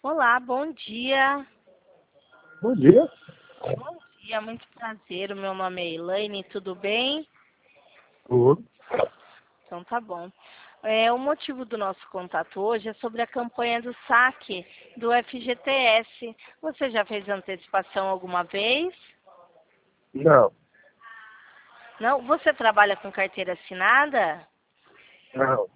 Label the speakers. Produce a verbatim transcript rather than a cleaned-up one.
Speaker 1: Olá, bom dia.
Speaker 2: Bom dia.
Speaker 1: Bom dia, muito prazer. O meu nome é Elaine, tudo bem?
Speaker 2: Tudo.
Speaker 1: Então tá bom. É, o motivo do nosso contato hoje é sobre a campanha do saque do F G T S. Você já fez antecipação alguma vez?
Speaker 2: Não,
Speaker 1: Não? Você trabalha com carteira assinada?
Speaker 2: não.